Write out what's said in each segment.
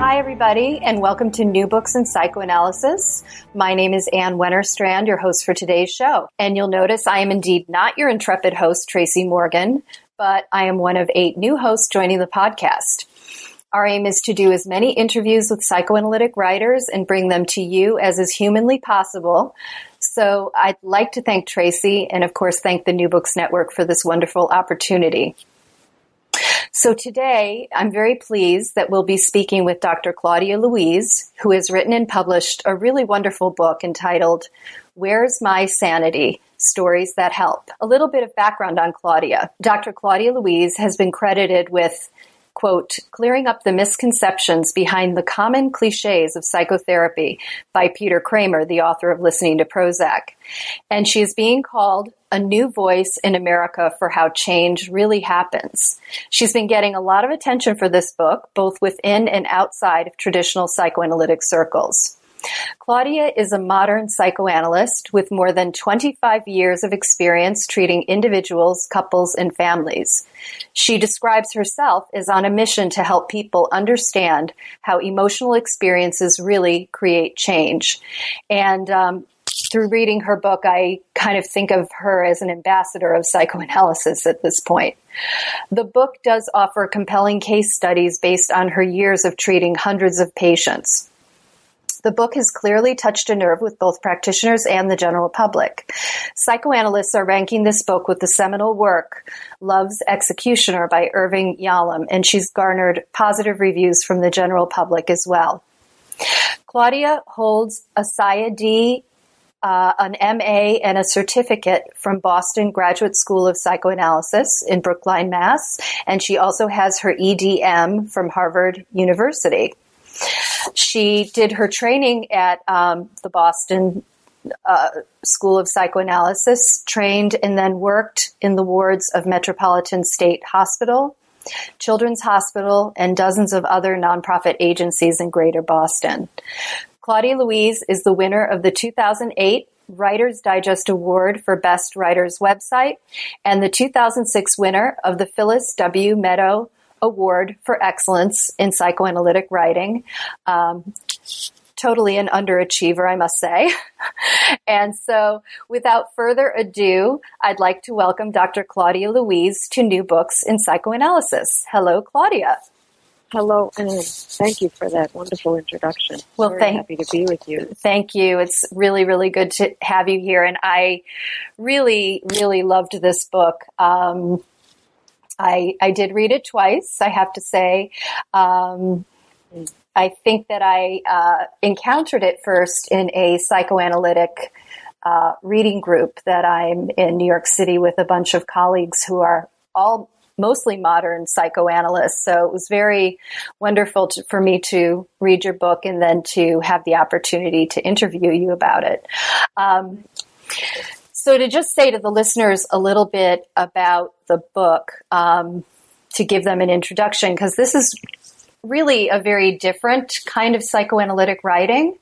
Hi, everybody, and welcome to New Books in Psychoanalysis. My name is Anne Wennerstrand, your host for today's show. And you'll notice I am indeed not your intrepid host, Tracy Morgan, but I am one of 8 new hosts joining the podcast. Our aim is to do as many interviews with psychoanalytic writers and bring them to you as is humanly possible. So I'd like to thank Tracy and, of course, thank the New Books Network for this wonderful opportunity. So today, I'm very pleased that we'll be speaking with Dr. Claudia Louise, who has written and published a really wonderful book entitled, Where's My Sanity? Stories That Help. A little bit of background on Claudia. Dr. Claudia Louise has been credited with, quote, clearing up the misconceptions behind the common cliches of psychotherapy by Peter Kramer, the author of Listening to Prozac. And she is being called a new voice in America for how change really happens. She's been getting a lot of attention for this book, both within and outside of traditional psychoanalytic circles. Claudia is a modern psychoanalyst with more than 25 years of experience treating individuals, couples, and families. She describes herself as on a mission to help people understand how emotional experiences really create change. And through reading her book, I kind of think of her as an ambassador of psychoanalysis at this point. The book does offer compelling case studies based on her years of treating hundreds of patients. The book has clearly touched a nerve with both practitioners and the general public. Psychoanalysts are ranking this book with the seminal work, Love's Executioner by Irving Yalom, and she's garnered positive reviews from the general public as well. Claudia holds a PsyD, an MA, and a certificate from Boston Graduate School of Psychoanalysis in Brookline, Mass., and she also has her EDM from Harvard University. She did her training at the Boston School of Psychoanalysis, trained and then worked in the wards of Metropolitan State Hospital, Children's Hospital, and dozens of other nonprofit agencies in Greater Boston. Claudia Louise is the winner of the 2008 Writer's Digest Award for Best Writers Website and the 2006 winner of the Phyllis W. Meadow Award for Excellence in Psychoanalytic Writing. Totally an underachiever, I must say. And so, without further ado, I'd like to welcome Dr. Claudia Louise to New Books in Psychoanalysis. Hello, Claudia. Hello, and thank you for that wonderful introduction. Well, Very happy to be with you. Thank you. It's really, really good to have you here. And I really, really loved this book. I did read it twice, I have to say. I think that I encountered it first in a psychoanalytic reading group that I'm in New York City with a bunch of colleagues who are all mostly modern psychoanalysts. So it was very wonderful for me to read your book and then to have the opportunity to interview you about it. So to just say to the listeners a little bit about the book, to give them an introduction, because this is really a very different kind of psychoanalytic writing.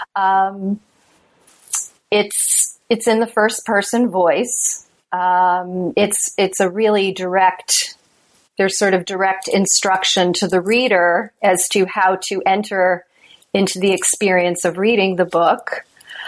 It's in the first person voice. It's a really direct, there's sort of direct instruction to the reader as to how to enter into the experience of reading the book.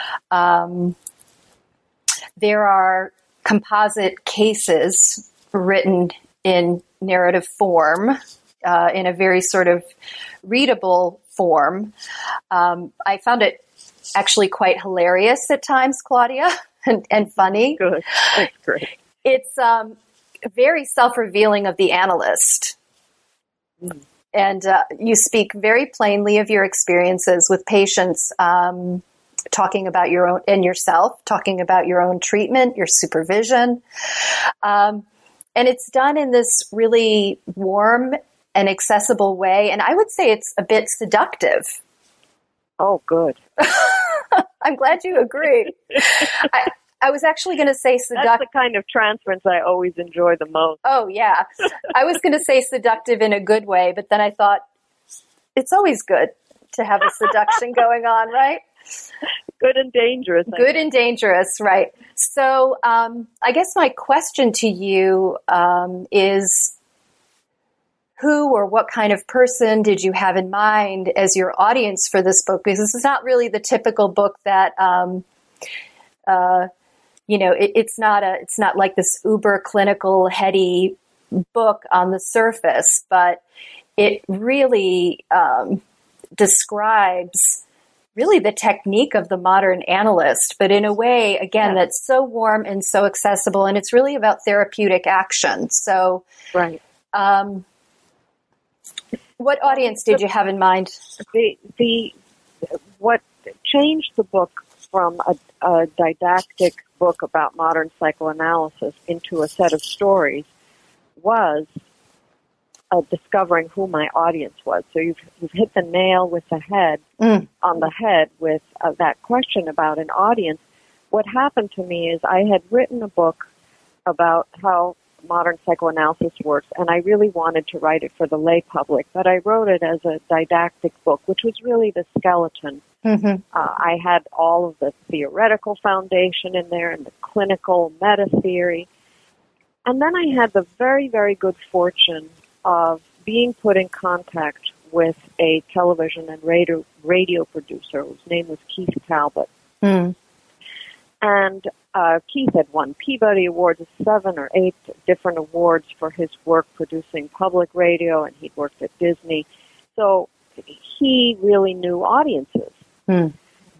There are composite cases written in narrative form, in a very sort of readable form. I found it actually quite hilarious at times, Claudia, and funny. Good. That's great. It's very self-revealing of the analyst. Mm. And you speak very plainly of your experiences with patients, talking about your own and yourself, talking about your own treatment, your supervision. And it's done in this really warm and accessible way. And I would say it's a bit seductive. Oh, good. I'm glad you agree. I was actually going to say seductive. That's the kind of transference I always enjoy the most. Oh, yeah. I was going to say seductive in a good way, but then I thought it's always good to have a seduction going on, right? Good and dangerous. Good and dangerous, right. So I guess my question to you is, who or what kind of person did you have in mind as your audience for this book? Because this is not really the typical book that, it's not like this uber clinical heady book on the surface, but it really describes really the technique of the modern analyst, but in a way, again, that's so warm and so accessible, and it's really about therapeutic action. So, right. What audience did you have in mind? What changed the book from a didactic book about modern psychoanalysis into a set of stories was discovering who my audience was. So you've hit the nail with the head on the head with that question about an audience. What happened to me is I had written a book about how modern psychoanalysis works, and I really wanted to write it for the lay public, but I wrote it as a didactic book, which was really the skeleton. Mm-hmm. I had all of the theoretical foundation in there and the clinical meta theory. And then I had the very, very good fortune of being put in contact with a television and radio producer whose name was Keith Talbot. Mm. And Keith had won Peabody Awards, 7 or 8 different awards for his work producing public radio, and he'd worked at Disney. So he really knew audiences. Mm.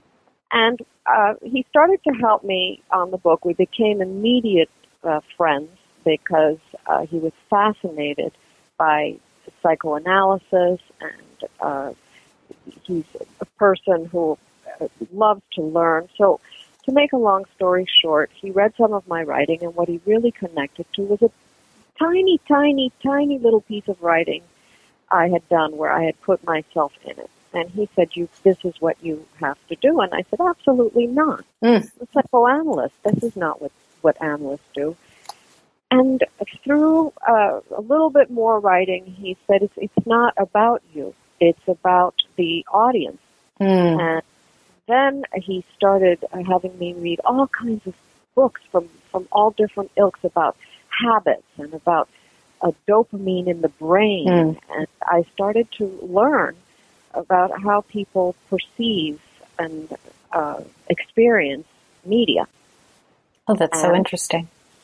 And he started to help me on the book. We became immediate friends because he was fascinated by psychoanalysis, and he's a person who loves to learn. So to make a long story short, he read some of my writing, and what he really connected to was a tiny, tiny, tiny little piece of writing I had done where I had put myself in it. And he said, this is what you have to do. And I said, absolutely not. I'm a psychoanalyst. This is not what analysts do. And through a little bit more writing, he said, it's not about you. It's about the audience. And then he started having me read all kinds of books from all different ilks about habits and about dopamine in the brain. And I started to learn about how people perceive and experience media. Oh, that's so interesting.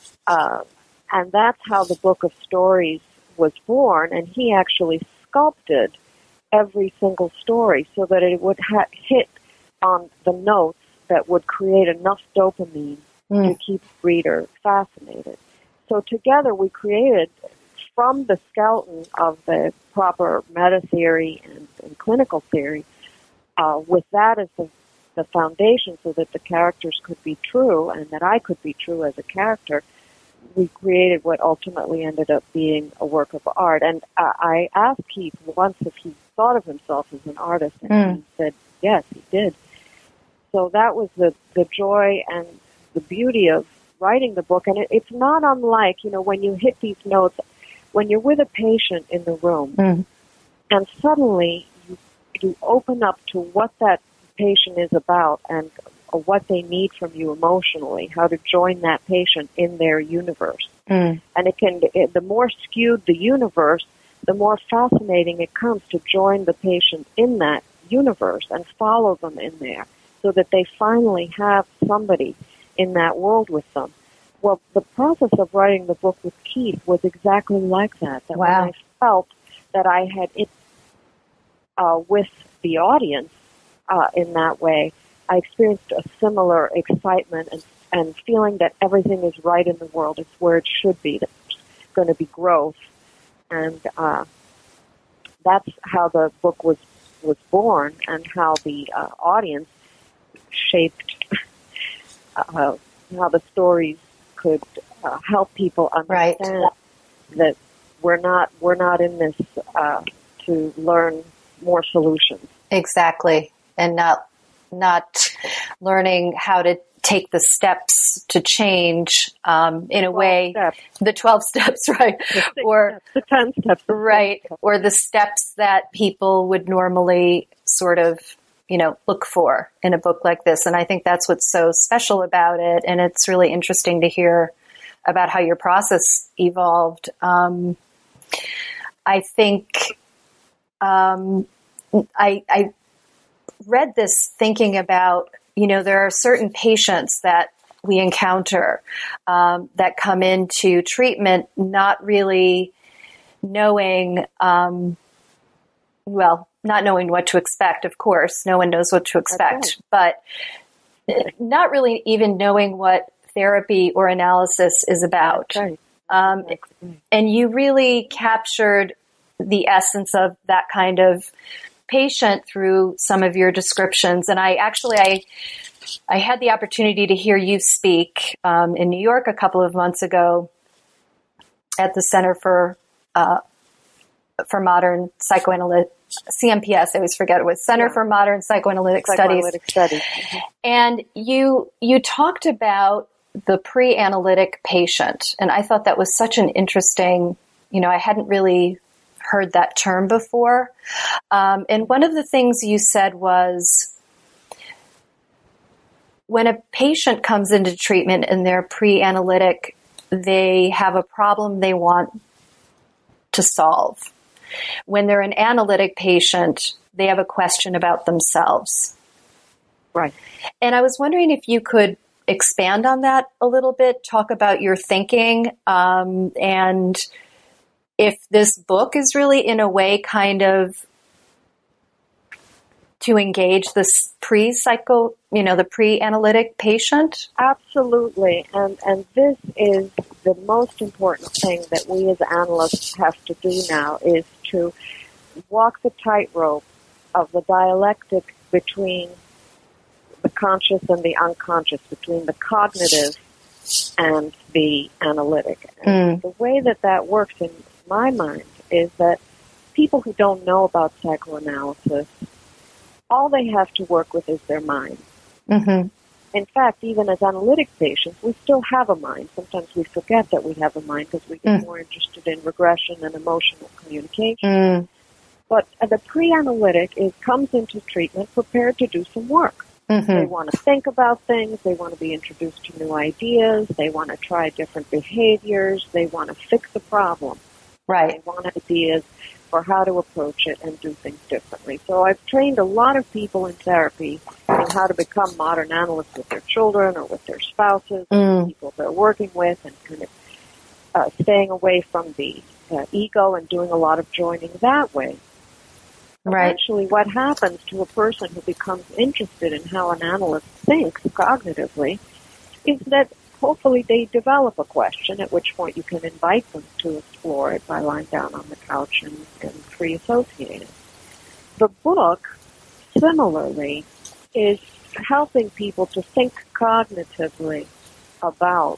And that's how the Book of Stories was born, and he actually sculpted every single story so that it would hit on the notes that would create enough dopamine to keep the reader fascinated. So together we created, from the skeleton of the proper meta theory and clinical theory, with that as the foundation so that the characters could be true and that I could be true as a character, we created what ultimately ended up being a work of art. And I asked Keith once if he thought of himself as an artist, and he said, yes, he did. So that was the joy and the beauty of writing the book. And it's not unlike, when you hit these notes, when you're with a patient in the room, and suddenly you open up to what that patient is about and what they need from you emotionally, how to join that patient in their universe. And the more skewed the universe, the more fascinating it comes to join the patient in that universe and follow them in there so that they finally have somebody in that world with them. Well, the process of writing the book with Keith was exactly like that. Wow. When I felt that I had it with the audience in that way, I experienced a similar excitement and feeling that everything is right in the world. It's where it should be. There's going to be growth. And that's how the book was born, and how the audience shaped how the stories could help people understand that we're not in this to learn more solutions. Exactly. And not learning how to take the steps to change in a way, the 12 steps, right? The 10 steps. Right. Or the steps that people would normally sort of, look for in a book like this. And I think that's what's so special about it. And it's really interesting to hear about how your process evolved. I think I read this thinking about, there are certain patients that we encounter that come into treatment not really knowing, not knowing what to expect, of course. No one knows what to expect, but not really even knowing what therapy or analysis is about. Right. And you really captured the essence of that kind of patient through some of your descriptions. And I had the opportunity to hear you speak in New York a couple of months ago at the Center for Modern Psychoanalytic, CMPS, I always forget it was, Center for Modern Psychoanalytic Studies. Mm-hmm. And you talked about the pre-analytic patient. And I thought that was such an interesting, I hadn't really heard that term before. And one of the things you said was, when a patient comes into treatment and they're pre-analytic, they have a problem they want to solve. When they're an analytic patient, they have a question about themselves. Right. And I was wondering if you could expand on that a little bit, talk about your thinking, and if this book is really, in a way, kind of to engage this the pre-analytic patient? Absolutely. And this is the most important thing that we as analysts have to do now, is to walk the tightrope of the dialectic between the conscious and the unconscious, between the cognitive and the analytic. And the way that works in my mind is that people who don't know about psychoanalysis, all they have to work with is their mind. Mm-hmm. In fact, even as analytic patients, we still have a mind. Sometimes we forget that we have a mind because we get more interested in regression and emotional communication. But the pre-analytic comes into treatment prepared to do some work. Mm-hmm. They want to think about things. They want to be introduced to new ideas. They want to try different behaviors. They want to fix a problem. Right. They want ideas for how to approach it and do things differently. So I've trained a lot of people in therapy in how to become modern analysts with their children or with their spouses, and people they're working with, and kind of staying away from the ego and doing a lot of joining that way. Right. Eventually, what happens to a person who becomes interested in how an analyst thinks cognitively is that hopefully they develop a question, at which point you can invite them to explore it by lying down on the couch and free associating. The book, similarly, is helping people to think cognitively about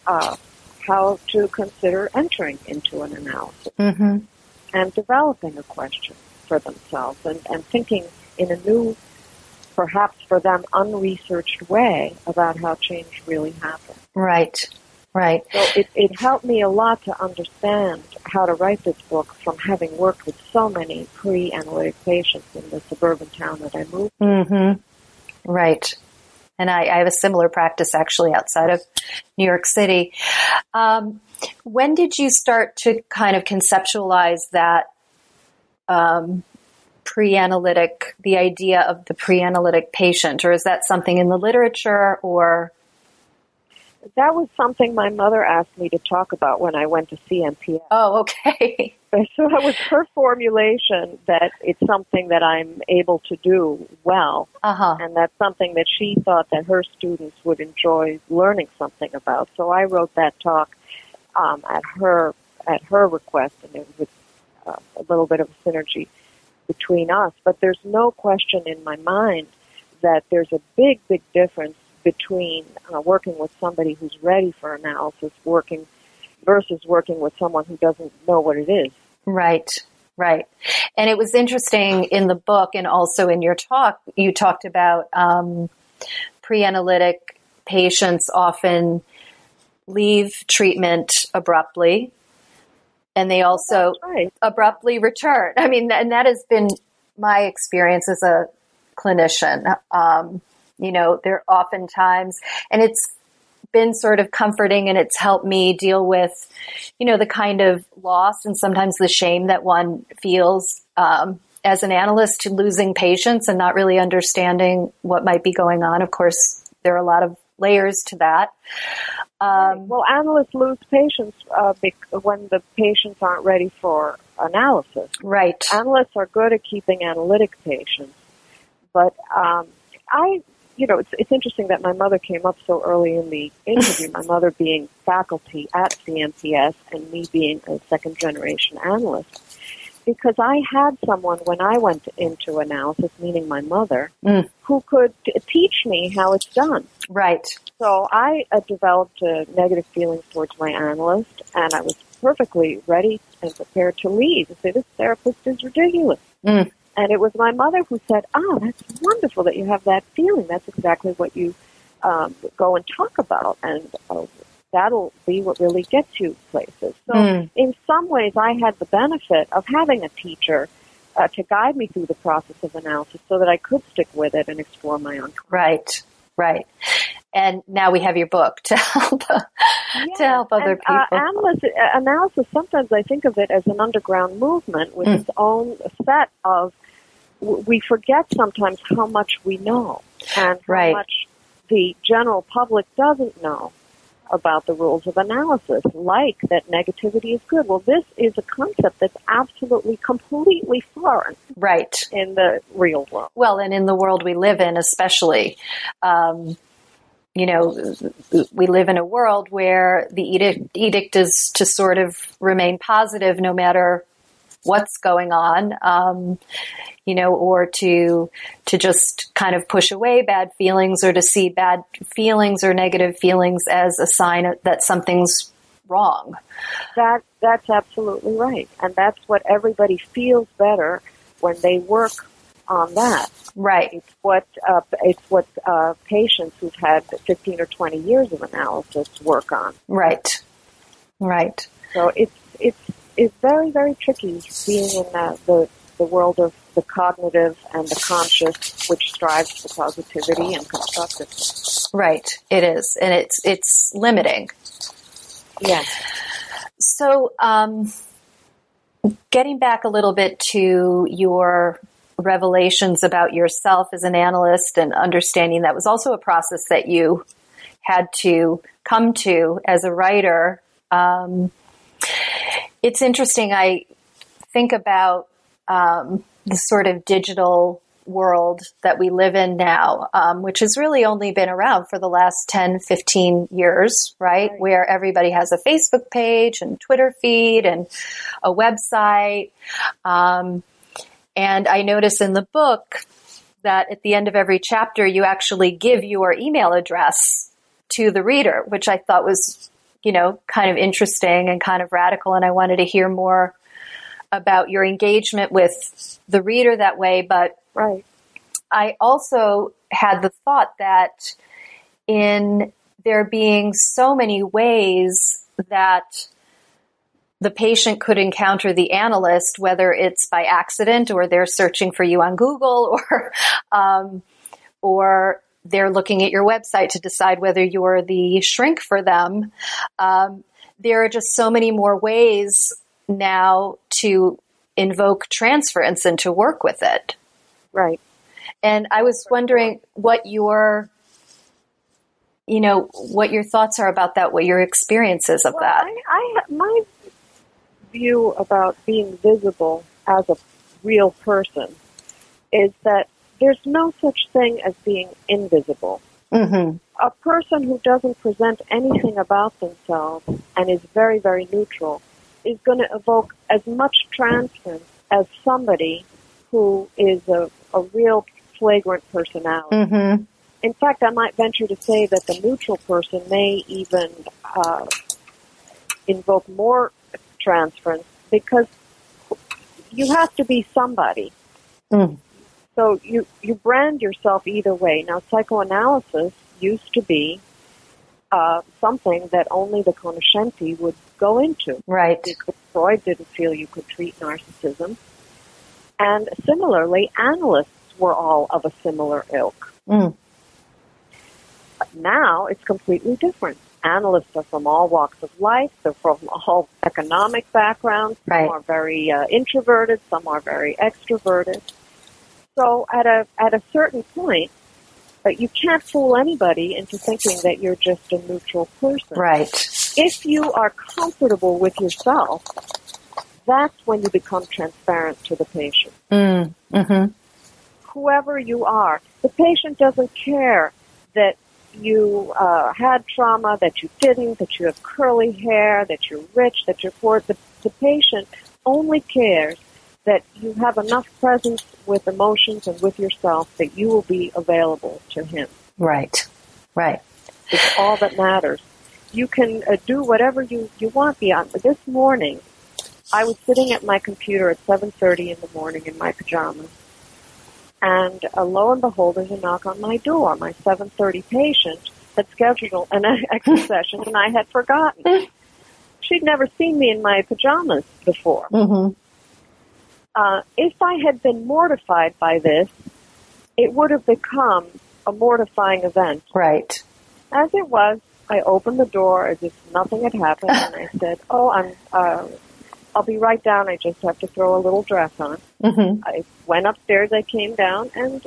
how to consider entering into an analysis and developing a question for themselves and thinking in a new, perhaps for them, unresearched way about how change really happens. Right, right. So it helped me a lot to understand how to write this book from having worked with so many pre-analytic patients in the suburban town that I moved to. Mm-hmm. Right. And I have a similar practice actually outside of New York City. When did you start to kind of conceptualize that pre-analytic, the idea of the pre-analytic patient, or is that something in the literature, or? That was something my mother asked me to talk about when I went to CMPS. Oh, okay. So that was her formulation that it's something that I'm able to do well, and that's something that she thought that her students would enjoy learning something about. So I wrote that talk at her request, and it was a little bit of a synergy between us. But there's no question in my mind that there's a big, big difference between working with somebody who's ready for analysis, versus working with someone who doesn't know what it is. Right, right. And it was interesting in the book and also in your talk, you talked about pre-analytic patients often leave treatment abruptly, and they also abruptly return. I mean, and that has been my experience as a clinician. There are oftentimes, and it's been sort of comforting, and it's helped me deal with, the kind of loss and sometimes the shame that one feels as an analyst, to losing patients and not really understanding what might be going on. Of course, there are a lot of layers to that. Well, analysts lose patients when the patients aren't ready for analysis. Right. Analysts are good at keeping analytic patients, but it's interesting that my mother came up so early in the interview, my mother being faculty at CMPS and me being a second-generation analyst, because I had someone when I went into analysis, meaning my mother, who could teach me how it's done. Right. So I developed negative feelings towards my analyst, and I was perfectly ready and prepared to leave and say, this therapist is ridiculous. And it was my mother who said, that's wonderful that you have that feeling. That's exactly what you go and talk about, and that'll be what really gets you places. So in some ways, I had the benefit of having a teacher to guide me through the process of analysis so that I could stick with it and explore my own. Right. And now we have your book to help other people. Analysis, sometimes I think of it as an underground movement with its own set of, we forget sometimes how much we know and how much the general public doesn't know about the rules of analysis, like that negativity is good. Well, this is a concept that's absolutely, completely foreign. Right. In the real world. Well, and in the world we live in, especially, we live in a world where the edict is to sort of remain positive no matter what's going on, or to just kind of push away bad feelings, or to see bad feelings or negative feelings as a sign that something's wrong. That's absolutely right. And that's what everybody feels better when they work on that. Right. It's what patients who've had 15 or 20 years of analysis work on. Right. So it's very, very tricky being in the world of the cognitive and the conscious, which strives for positivity and constructiveness. Right. It is, and it's limiting. Yes. So, getting back a little bit to your revelations about yourself as an analyst and understanding that was also a process that you had to come to as a writer. It's interesting. I think about the sort of digital world that we live in now, which has really only been around for the last 10, 15 years, right? Where everybody has a Facebook page and Twitter feed and a website. And I notice in the book that at the end of every chapter, you actually give your email address to the reader, which I thought was, kind of interesting and kind of radical. And I wanted to hear more about your engagement with the reader that way. But I also had the thought that in there being so many ways that the patient could encounter the analyst, whether it's by accident or they're searching for you on Google or they're looking at your website to decide whether you're the shrink for them. There are just so many more ways now to invoke transference and to work with it. Right. And I was wondering what your thoughts are about that, what your experiences of that. My view about being visible as a real person is that there's no such thing as being invisible. Mm-hmm. A person who doesn't present anything about themselves and is very, very neutral is going to evoke as much transference as somebody who is a real flagrant personality. Mm-hmm. In fact, I might venture to say that the neutral person may even invoke more transference because you have to be somebody. Mm. So you brand yourself either way. Now, psychoanalysis used to be something that only the cognoscenti would go into. Right. Freud didn't feel you could treat narcissism. And similarly, analysts were all of a similar ilk. Mm. Now it's completely different. Analysts are from all walks of life. They're from all economic backgrounds. Right. Some are very introverted. Some are very extroverted. So at a certain point, you can't fool anybody into thinking that you're just a neutral person. Right. If you are comfortable with yourself, that's when you become transparent to the patient. Mm-hmm. Whoever you are, the patient doesn't care that you had trauma, that you didn't, that you have curly hair, that you're rich, that you're poor. The patient only cares that you have enough presence with emotions and with yourself that you will be available to him. Right. Right. It's all that matters. You can do whatever you want beyond. This morning, I was sitting at my computer at 7:30 in the morning in my pajamas, and lo and behold, there's a knock on my door. My 7:30 patient had scheduled an extra session, and I had forgotten. She'd never seen me in my pajamas before. Mm-hmm. If I had been mortified by this, it would have become a mortifying event. Right. As it was, I opened the door as if nothing had happened, and I said, I'll be right down. I just have to throw a little dress on. Mm-hmm. I went upstairs, I came down, and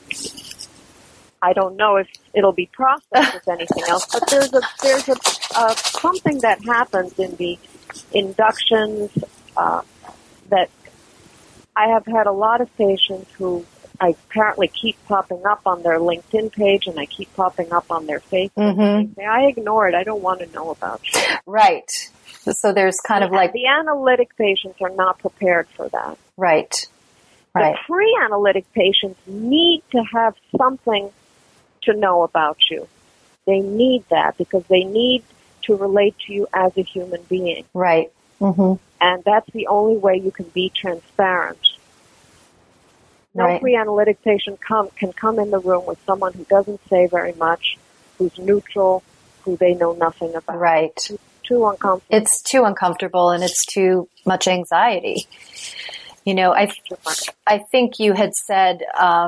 I don't know if it'll be processed as anything else, but there's a something that happens in the inductions that I have had a lot of patients who I apparently keep popping up on their LinkedIn page, and I keep popping up on their Facebook. Mm-hmm. They say, I ignore it. I don't want to know about you. Right. So there's kind of like... The analytic patients are not prepared for that. Right. Right. The pre-analytic patients need to have something to know about you. They need that because they need to relate to you as a human being. Right. Mm-hmm. And that's the only way you can be transparent. No Right. pre-analytic patient can come in the room with someone who doesn't say very much, who's neutral, who they know nothing about. Right. It's too uncomfortable. It's too uncomfortable, and it's too much anxiety. You know, I think you had said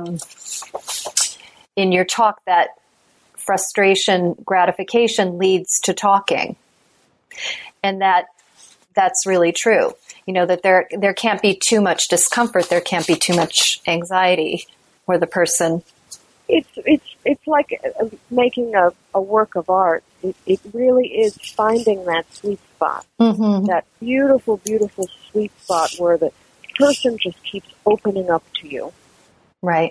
in your talk that frustration gratification leads to talking, and that's really true. You know, that there can't be too much discomfort, there can't be too much anxiety where the person... It's like making a work of art. It really is finding that sweet spot, Mm-hmm. that beautiful, beautiful sweet spot where the person just keeps opening up to you. Right.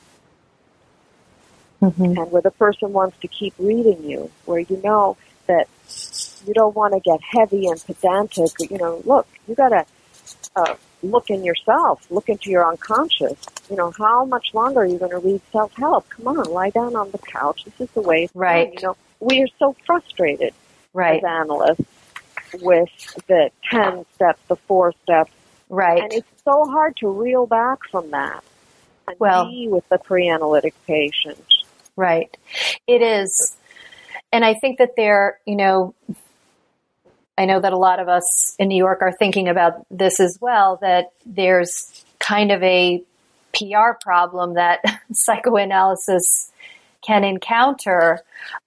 Mm-hmm. And where the person wants to keep reading you, where you know that you don't want to get heavy and pedantic. You know, look, you got to look in yourself, look into your unconscious. You know, how much longer are you going to read self-help? Come on, lie down on the couch. This is the way it's Right. done. You know, we are so frustrated Right. as analysts with the 10 steps, the 4 steps. Right. And it's so hard to reel back from that and be with the pre-analytic patient. Right. It is. And I think that I know that a lot of us in New York are thinking about this as well, that there's kind of a PR problem that psychoanalysis can encounter,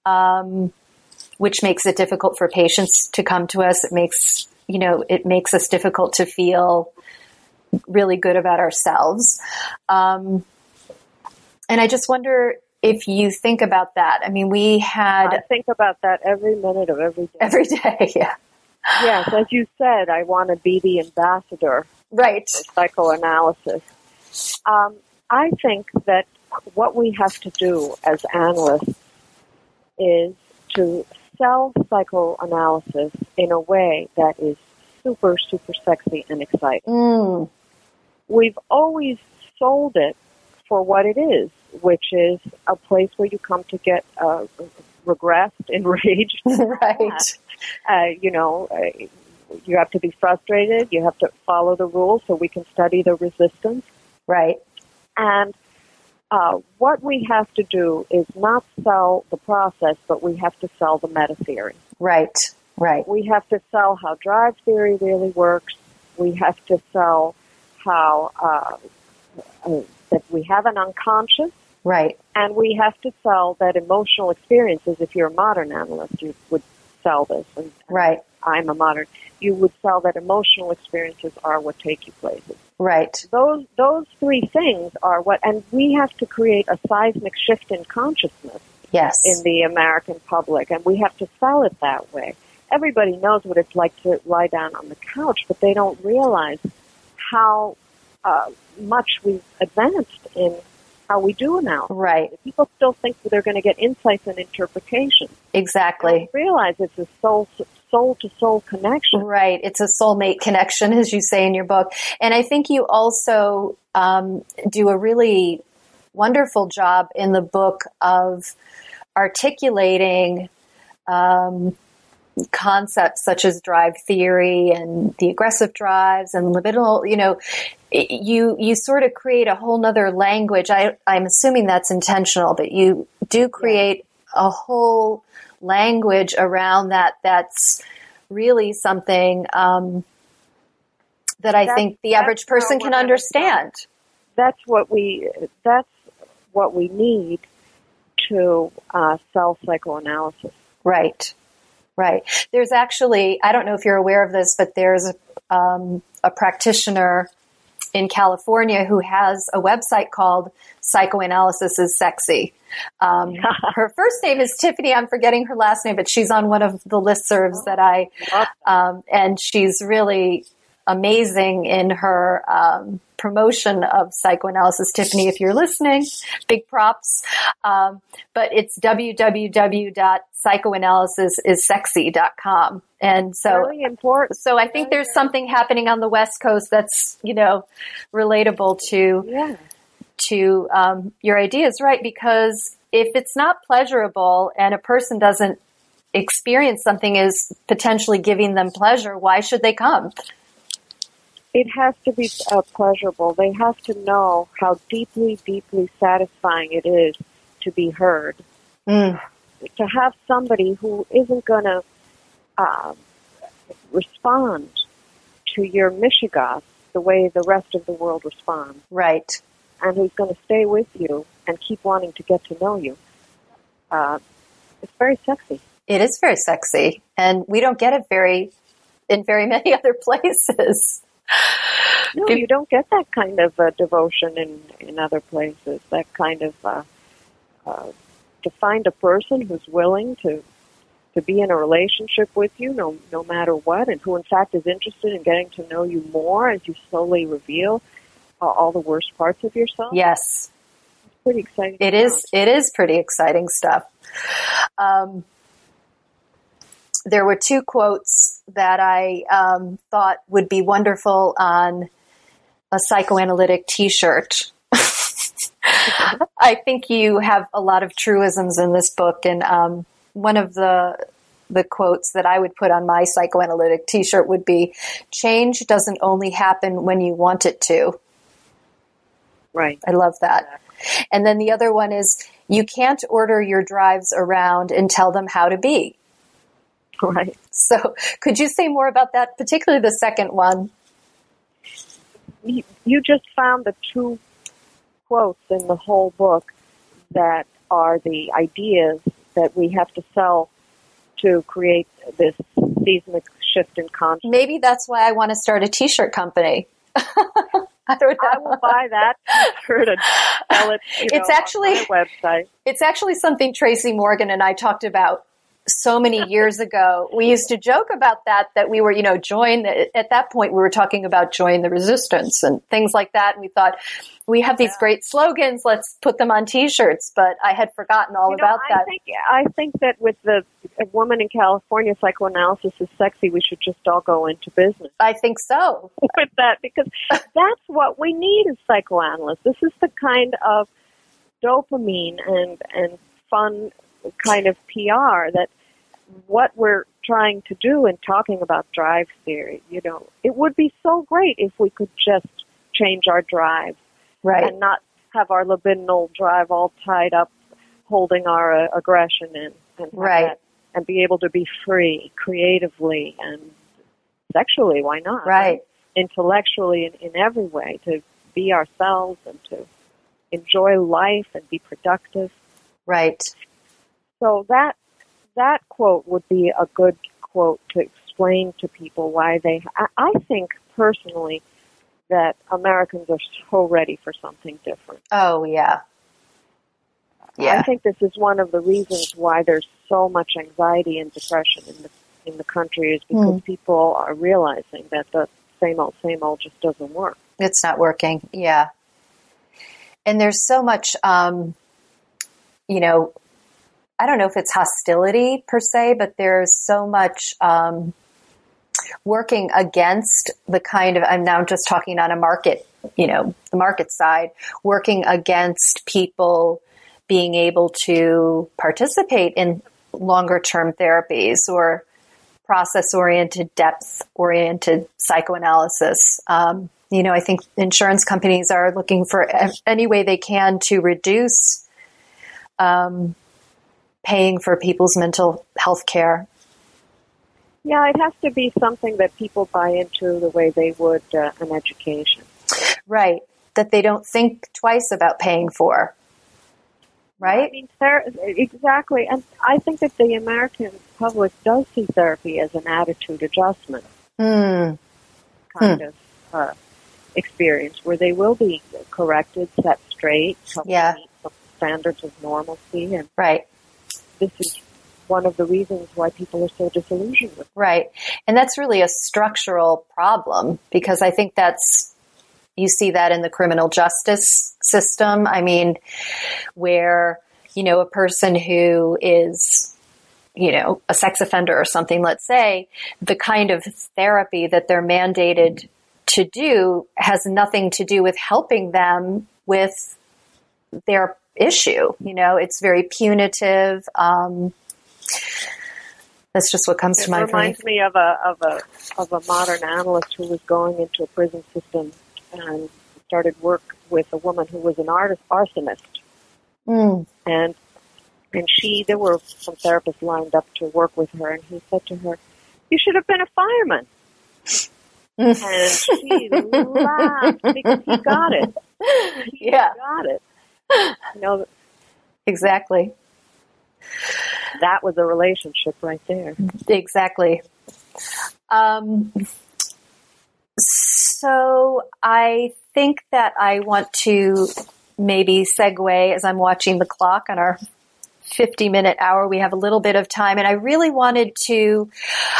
which makes it difficult for patients to come to us. It makes us difficult to feel really good about ourselves. And I just wonder if you think about that. I mean, I think about that every minute of every day. Every day, yeah. Yes, as you said, I want to be the ambassador right. for psychoanalysis. I think that what we have to do as analysts is to sell psychoanalysis in a way that is super, super sexy and exciting. Mm. We've always sold it for what it is, which is a place where you come to get regressed, enraged. Right. You have to be frustrated. You have to follow the rules so we can study the resistance. Right. And what we have to do is not sell the process, but we have to sell the meta theory. Right. Right. We have to sell how drive theory really works. We have to sell how that we have an unconscious Right. And we have to sell that emotional experiences. If you're a modern analyst, you would sell this. And Right. I'm a modern. You would sell that emotional experiences are what take you places. Right. Those three things are what, and we have to create a seismic shift in consciousness. Yes. In the American public, and we have to sell it that way. Everybody knows what it's like to lie down on the couch, but they don't realize how much we've advanced in how we do analysis. Right. People still think that they're going to get insights and interpretations. Exactly. They don't realize it's a soul-to-soul connection. Right. It's a soulmate connection, as you say in your book. And I think you also do a really wonderful job in the book of articulating concepts such as drive theory and the aggressive drives and libidinal. You sort of create a whole nother language. I'm assuming that's intentional, but you do create a whole language around that. That's really something that I think the average person can understand. That's what we need to sell psychoanalysis. Right. Right. There's actually, I don't know if you're aware of this, but there's a practitioner in California who has a website called Psychoanalysis is Sexy. Her first name is Tiffany. I'm forgetting her last name, but she's on one of the listservs that and she's really amazing in her promotion of psychoanalysis. Tiffany, if you're listening, big props. But it's www.psychoanalysisissexy.com. And so, really important. So I think there's something happening on the West Coast that's, relatable to your ideas, right? Because if it's not pleasurable and a person doesn't experience something as potentially giving them pleasure, why should they come? It has to be pleasurable. They have to know how deeply, deeply satisfying it is to be heard. To have somebody who isn't going to respond to your mishigas the way the rest of the world responds. Right. And who's going to stay with you and keep wanting to get to know you. It's very sexy. It is very sexy. And we don't get it in very many other places. No, you don't get that kind of devotion in other places. That kind of to find a person who's willing to be in a relationship with you, no matter what, and who in fact is interested in getting to know you more as you slowly reveal all the worst parts of yourself. Yes, it's pretty exciting. It is. It is pretty exciting stuff. There were two quotes that I thought would be wonderful on a psychoanalytic T-shirt. I think you have a lot of truisms in this book, and one of the quotes that I would put on my psychoanalytic T-shirt would be, "Change doesn't only happen when you want it to." Right. I love that. Exactly. And then the other one is, "You can't order your drives around and tell them how to be." Right. So could you say more about that, particularly the second one? You just found the two quotes in the whole book that are the ideas that we have to sell to create this seismic shift in consciousness. Maybe that's why I want to start a T-shirt company. I don't know. I will buy that T-shirt and sell it on my website. It's actually something Tracy Morgan and I talked about so many years ago. We used to joke about that we were, at that point we were talking about join the resistance and things like that. And we thought, we have these great slogans, let's put them on T-shirts. But I had forgotten all about that. I think that with the woman in California, psychoanalysis is sexy, we should just all go into business. I think so. With that, because that's what we need as psychoanalysts. This is the kind of dopamine and fun kind of PR that what we're trying to do in talking about drive theory, it would be so great if we could just change our drive, right, and not have our libidinal drive all tied up, holding our aggression in, and right, and be able to be free creatively and sexually. Why not? Right, intellectually, in every way, to be ourselves and to enjoy life and be productive. Right. So that quote would be a good quote to explain to people why they. I think personally that Americans are so ready for something different. Oh, yeah. Yeah. I think this is one of the reasons why there's so much anxiety and depression in the country, is because people are realizing that the same old just doesn't work. It's not working. Yeah. And there's so much, you know, I don't know if it's hostility per se, but there's so much working against the kind of, I'm now just talking on a market, you know, the market side, working against people being able to participate in longer term therapies or process-oriented, depth-oriented psychoanalysis. You know, I think insurance companies are looking for any way they can to reduce paying for people's mental health care. Yeah, it has to be something that people buy into the way they would an education. Right, that they don't think twice about paying for. Right? I mean, exactly. And I think that the American public does see therapy as an attitude adjustment kind of experience, where they will be corrected, set straight, meet some standards of normalcy. And right. This is one of the reasons why people are so disillusioned with it. Right. And that's really a structural problem, because I think you see that in the criminal justice system. I mean, where, you know, a person who is, you know, a sex offender or something, let's say, the kind of therapy that they're mandated to do has nothing to do with helping them with their issue. You know, it's very punitive. That's just what comes to mind. It reminds me of a modern analyst who was going into a prison system and started work with a woman who was an arsonist. And there were some therapists lined up to work with her, and he said to her, "You should have been a fireman." And she laughed because he got it. He got it. You know, exactly. That was a relationship right there. Exactly. So I think that I want to maybe segue, as I'm watching the clock on our 50-minute hour. We have a little bit of time, and I really wanted to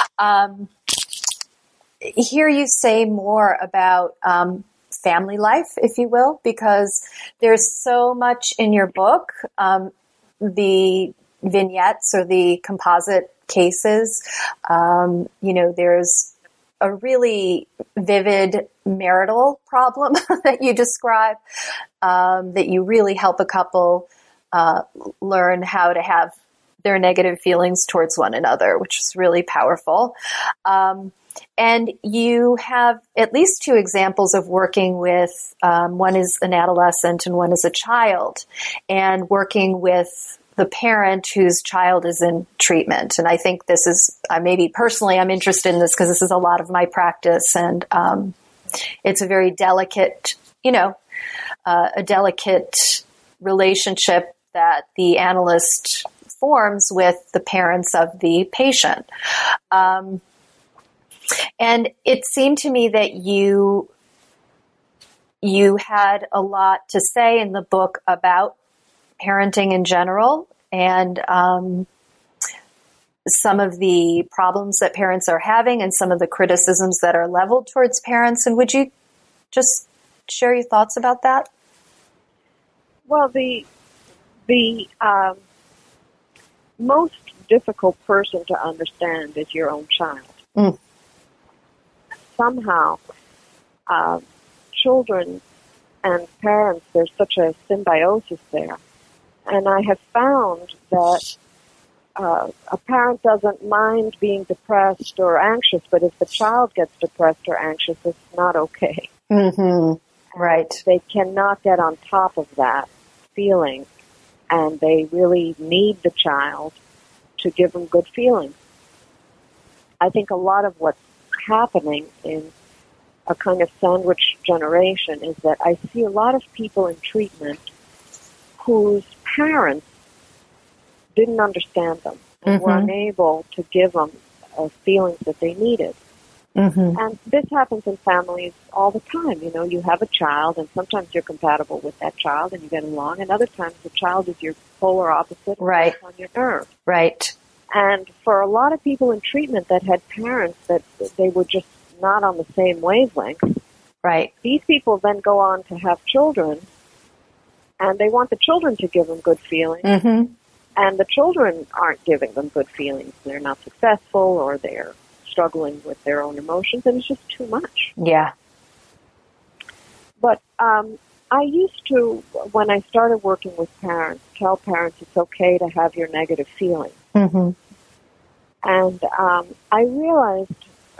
hear you say more about family life, if you will, because there's so much in your book. The vignettes or the composite cases, you know, there's a really vivid marital problem that you describe, that you really help a couple learn how to have their negative feelings towards one another, which is really powerful. And you have at least two examples of working with, one is an adolescent and one is a child, and working with the parent whose child is in treatment. And I think this is, maybe personally, I'm interested in this because this is a lot of my practice, and it's a very delicate, you know, a delicate relationship that the analyst forms with the parents of the patient. And it seemed to me that you had a lot to say in the book about parenting in general, and some of the problems that parents are having and some of the criticisms that are leveled towards parents. And would you just share your thoughts about that? Well, the most difficult person to understand is your own child. Somehow, children and parents, there's such a symbiosis there. And I have found that a parent doesn't mind being depressed or anxious, but if the child gets depressed or anxious, it's not okay. Right. They cannot get on top of that feeling, and they really need the child to give them good feelings. I think a lot of what's happening in a kind of sandwich generation is that I see a lot of people in treatment whose parents didn't understand them and were unable to give them feelings that they needed. And this happens in families all the time. You know, you have a child, and sometimes you're compatible with that child and you get along, and other times the child is your polar opposite and on your nerve. Right. And for a lot of people in treatment that had parents that they were just not on the same wavelength, right, these people then go on to have children, and they want the children to give them good feelings. And the children aren't giving them good feelings. They're not successful, or they're struggling with their own emotions, and it's just too much. Yeah. But I used to, when I started working with parents, tell parents it's okay to have your negative feelings. And I realized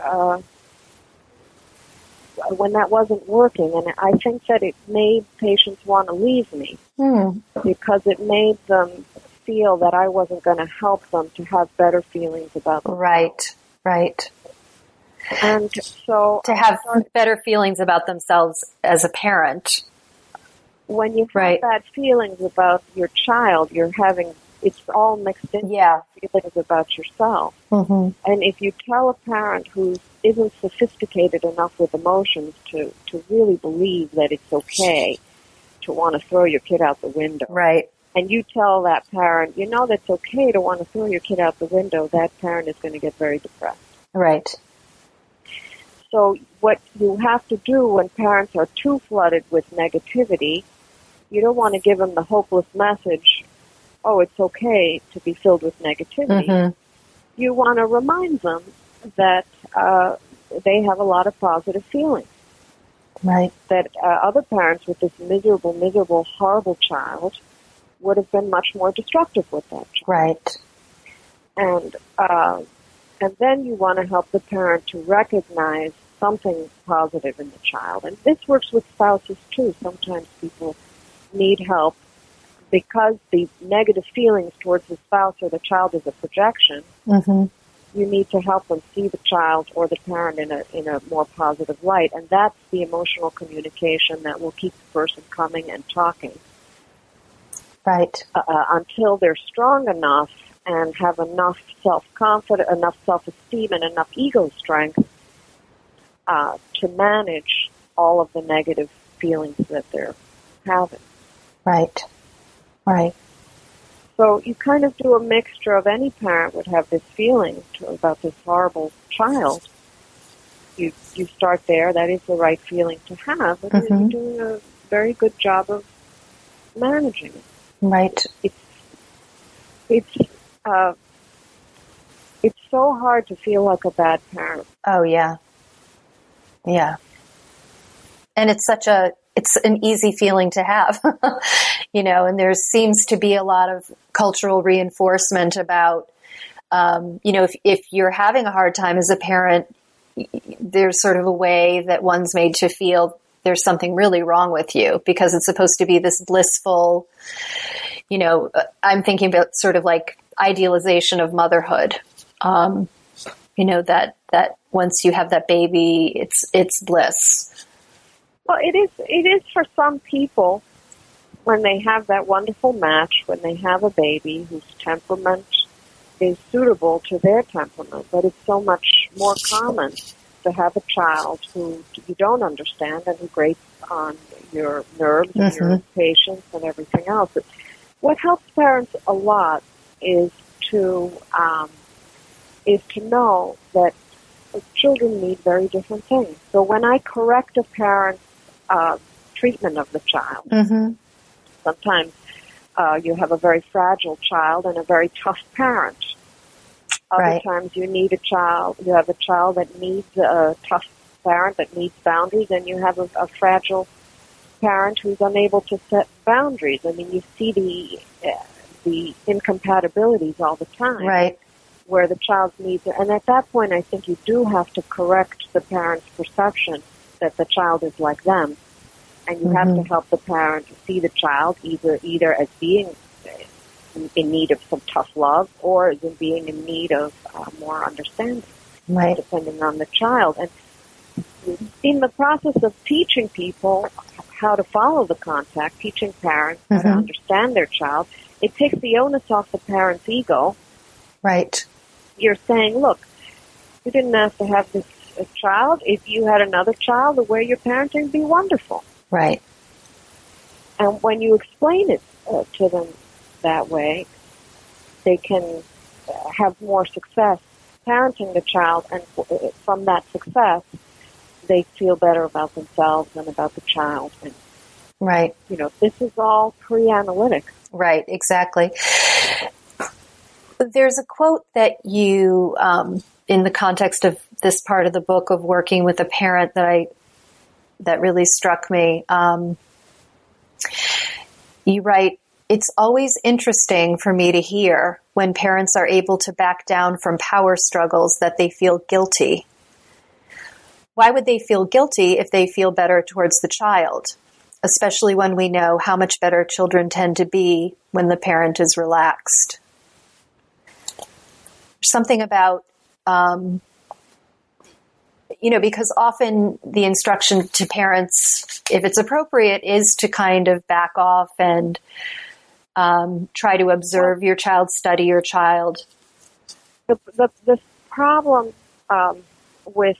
when that wasn't working, and I think that it made patients want to leave me because it made them feel that I wasn't going to help them to have better feelings about themselves. Right. And so to have better feelings about themselves as a parent. When you have bad feelings about your child, you're having, it's all mixed in feelings about yourself. And if you tell a parent who isn't sophisticated enough with emotions to really believe that it's okay to want to throw your kid out the window. Right. And you tell that parent, you know that's okay to want to throw your kid out the window, that parent is going to get very depressed. Right. So what you have to do when parents are too flooded with negativity, you don't want to give them the hopeless message, oh, it's okay to be filled with negativity. You want to remind them that they have a lot of positive feelings. Right. That other parents with this miserable, horrible child would have been much more destructive with that child. Right. And then you want to help the parent to recognize something positive in the child. And this works with spouses too. Sometimes people need help because the negative feelings towards the spouse or the child is a projection. You need to help them see the child or the parent in a more positive light. And that's the emotional communication that will keep the person coming and talking. Right. Until they're strong enough and have enough self-confidence, enough self-esteem, and enough ego strength to manage all of the negative feelings that they're having. Right. So you kind of do a mixture of any parent would have this feeling about this horrible child. You start there. That is the right feeling to have, and you're doing a very good job of managing it. Right. It's so hard to feel like a bad parent. Oh, yeah. Yeah. And it's an easy feeling to have, and there seems to be a lot of cultural reinforcement about, if you're having a hard time as a parent, there's sort of a way that one's made to feel there's something really wrong with you because it's supposed to be this blissful, I'm thinking about sort of like idealization of motherhood. That once you have that baby, it's bliss. Well, it is for some people when they have that wonderful match, when they have a baby whose temperament is suitable to their temperament, but it's so much more common to have a child who you don't understand and who grates on your nerves and your patience and everything else. What helps parents a lot is to know that children need very different things. So when I correct a parent's treatment of the child, sometimes you have a very fragile child and a very tough parent. Other times you have a child that needs a tough parent that needs boundaries, and you have a fragile parent who's unable to set boundaries. I mean, you see the incompatibilities all the time. Right. Where the child needs it. And at that point, I think you do have to correct the parent's perception that the child is like them. And you have to help the parent to see the child either as being in need of some tough love or as in being in need of more understanding, depending on the child. And in the process of teaching people how to follow the contact, teaching parents how to understand their child. It takes the onus off the parent's ego. Right. You're saying, look, you didn't have to have this child. If you had another child, the way you're parenting would be wonderful. Right. And when you explain it to them that way, they can have more success parenting the child, and from that success, they feel better about themselves and about the child. And, right. This is all pre-analytic. Right, exactly. There's a quote that you, in the context of this part of the book of working with a parent that really struck me. You write, "It's always interesting for me to hear when parents are able to back down from power struggles that they feel guilty. Why would they feel guilty if they feel better towards the child, especially when we know how much better children tend to be when the parent is relaxed?" Something about, because often the instruction to parents, if it's appropriate, is to kind of back off and try to observe your child, study your child. The problem with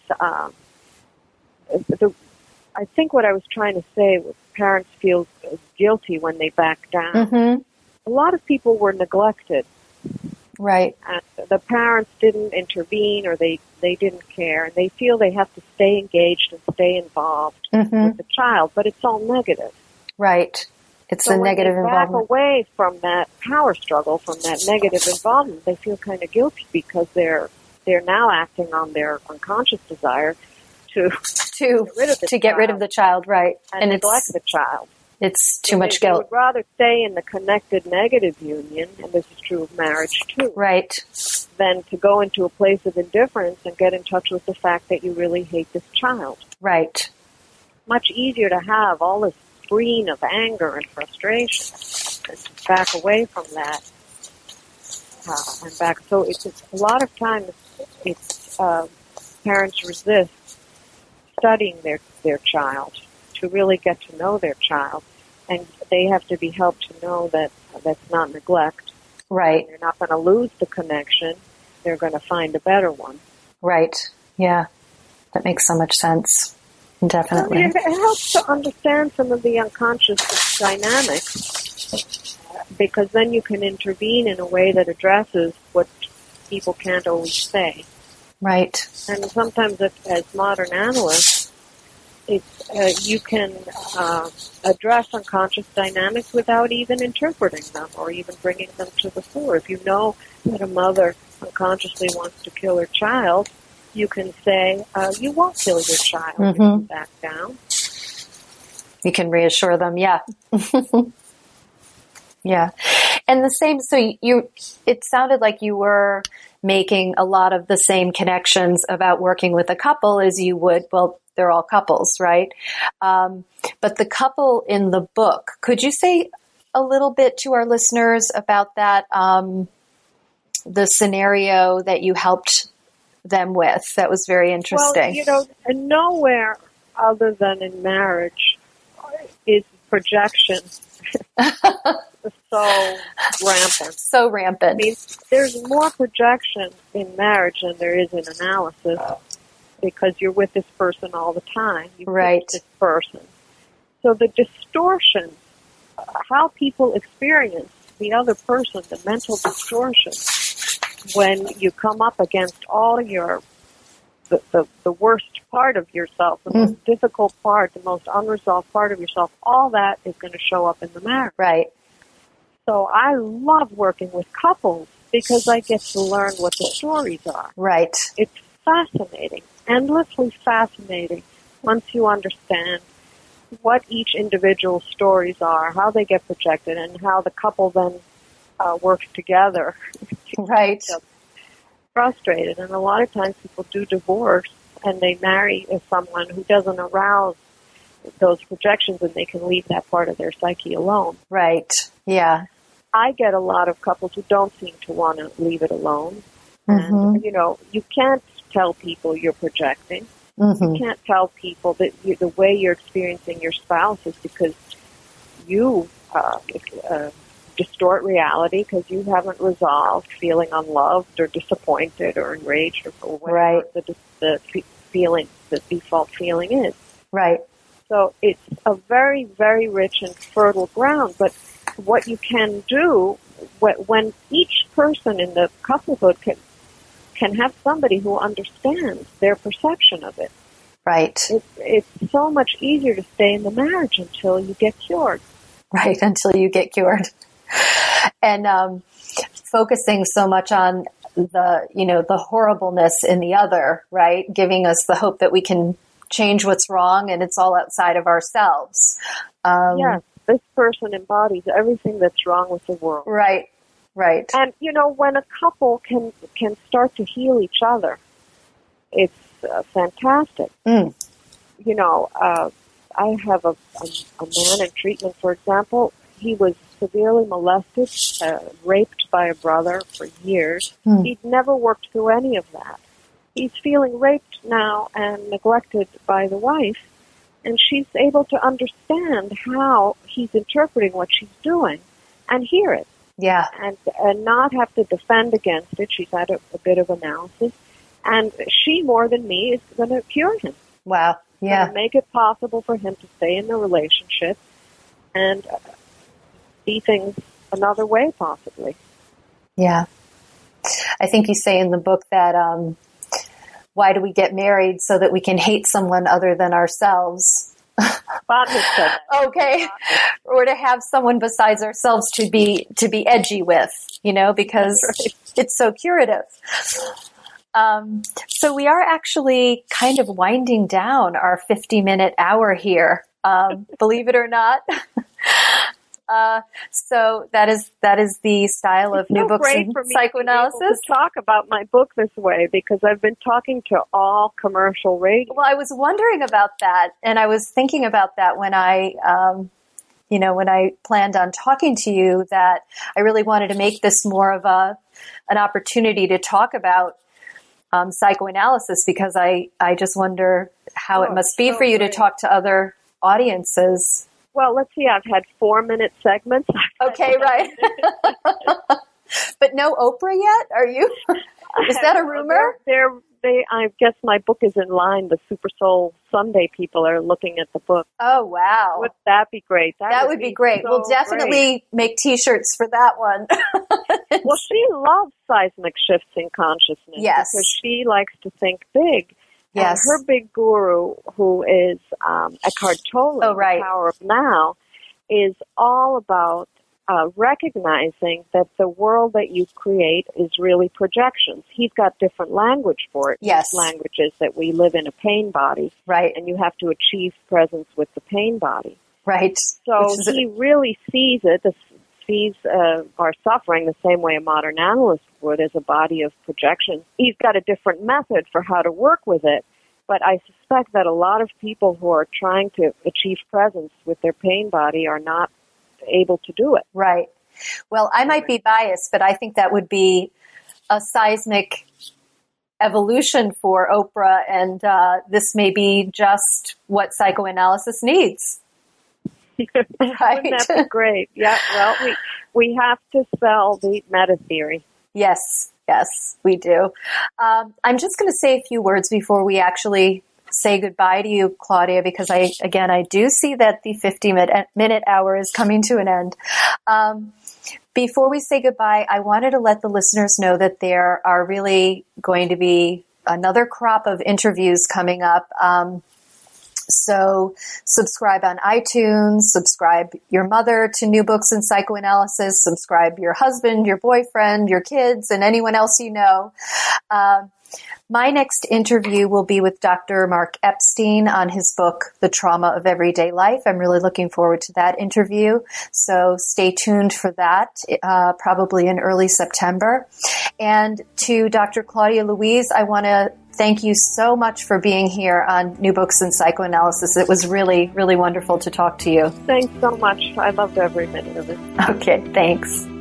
I think what I was trying to say was parents feel guilty when they back down. Mm-hmm. A lot of people were neglected. Right. And the parents didn't intervene, or they didn't care, and they feel they have to stay engaged and stay involved with the child, but it's all negative. Right. It's a negative involvement. Back away from that power struggle, from that negative involvement, they feel kind of guilty because they're now acting on their unconscious desire to get rid of the child, right? And neglect the child. It's too much guilt. They would rather stay in the connected negative union, and this is true of marriage too. Right. Than to go into a place of indifference and get in touch with the fact that you really hate this child. Right. Much easier to have all this screen of anger and frustration and to back away from that. And back. So it's a lot of times it's parents resist studying their child to really get to know their child, and they have to be helped to know that that's not neglect. Right. They're not going to lose the connection. They're going to find a better one. Right. Yeah. That makes so much sense. Definitely. It helps to understand some of the unconscious dynamics, because then you can intervene in a way that addresses what people can't always say. Right. And sometimes as modern analysts, you can address unconscious dynamics without even interpreting them or even bringing them to the fore. If you know that a mother unconsciously wants to kill her child, you can say, you won't kill your child if you back down. You can reassure them, yeah. Yeah. And the same, so it sounded like you were making a lot of the same connections about working with a couple as you would, well, they're all couples, right? But the couple in the book, could you say a little bit to our listeners about that, the scenario that you helped them with? That was very interesting. Well, nowhere other than in marriage is projection so rampant. So rampant. I mean, there's more projection in marriage than there is in analysis, because you're with this person all the time. You right. This person. So the distortion, how people experience the other person, the mental distortion, when you come up against all the worst part of yourself, the most difficult part, the most unresolved part of yourself, all that is going to show up in the marriage. Right. So I love working with couples because I get to learn what the stories are. Right. It's fascinating, endlessly fascinating, once you understand what each individual's stories are, how they get projected, and how the couple then works together. Right. Frustrated, and a lot of times people do divorce and they marry someone who doesn't arouse those projections, and they can leave that part of their psyche alone. Right. Yeah. I get a lot of couples who don't seem to want to leave it alone. And, you can't tell people you're projecting. You can't tell people that the way you're experiencing your spouse is because you distort reality because you haven't resolved feeling unloved or disappointed or enraged or whatever the feeling, the default feeling is. Right. So it's a very, very rich and fertile ground. But what you can do when each person in the couplehood can have somebody who understands their perception of it. Right. It's so much easier to stay in the marriage until you get cured. Right, until you get cured. And focusing so much on the horribleness in the other, right? Giving us the hope that we can change what's wrong and it's all outside of ourselves. Yes, this person embodies everything that's wrong with the world. Right, right. And, when a couple can start to heal each other, it's fantastic. Mm. I have a man in treatment, for example. He was severely molested, raped by a brother for years. Mm. He'd never worked through any of that. He's feeling raped now and neglected by the wife, and she's able to understand how he's interpreting what she's doing and hear it. Yeah. And not have to defend against it. She's had a bit of analysis. And she, more than me, is going to cure him. Wow. Yeah. To make it possible for him to stay in the relationship and see things another way, possibly. Yeah. I think you say in the book that why do we get married? So that we can hate someone other than ourselves. Bob has said that. Okay. Or to have someone besides ourselves to be edgy with, because it's so curative. So we are actually kind of winding down our 50-minute hour here, believe it or not. So that is the style of New Books in Psychoanalysis. To talk about my book this way because I've been talking to all commercial radio. Well, I was wondering about that, and I was thinking about that when I planned on talking to you. That I really wanted to make this more of an opportunity to talk about psychoanalysis because I just wonder how it must be for you to talk to other audiences. Well, let's see. I've had 4-minute segments. Okay, right. But no Oprah yet? Are you? Is that a rumor? I guess my book is in line. The Super Soul Sunday people are looking at the book. Oh, wow. Would that be great? That would be great. We'll definitely make T-shirts for that one. Well, she loves seismic shifts in consciousness. Yes. Because she likes to think big. Yes. And her big guru, who is Eckhart Tolle, right. The Power of Now, is all about recognizing that the world that you create is really projections. He's got different language for it. Yes. His language is that we live in a pain body. Right. And you have to achieve presence with the pain body. Right. So he really sees it, sees our suffering the same way a modern analyst would, as a body of projections. He's got a different method for how to work with it, but I suspect that a lot of people who are trying to achieve presence with their pain body are not able to do it. Right. Well, I might be biased, but I think that would be a seismic evolution for Oprah, and this may be just what psychoanalysis needs. Right? Wouldn't that be great? Yeah, well, we have to sell the meta theory. Yes, we do. I'm just going to say a few words before we actually say goodbye to you, Claudia, because I do see that the 50-minute hour is coming to an end. Before we say goodbye, I wanted to let the listeners know that there are really going to be another crop of interviews coming up. So subscribe on iTunes, subscribe your mother to New Books in Psychoanalysis, subscribe your husband, your boyfriend, your kids, and anyone else you know. My next interview will be with Dr. Mark Epstein on his book, The Trauma of Everyday Life. I'm really looking forward to that interview, so stay tuned for that, probably in early September. And to Dr. Claudia Louise, I want to thank you so much for being here on New Books in Psychoanalysis. It was really, really wonderful to talk to you. Thanks so much. I loved every minute of it. Okay, thanks.